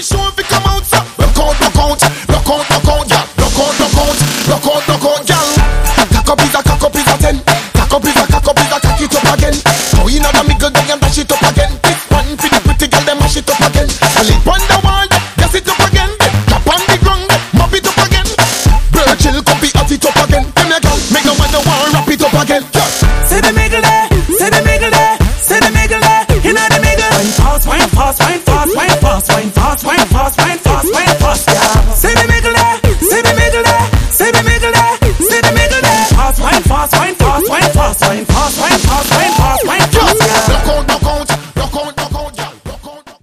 show if it come out, so rock out, yeah. Rock out, girl. Cock up is a 10. Cock up is a cock it up again. Go in at the middle,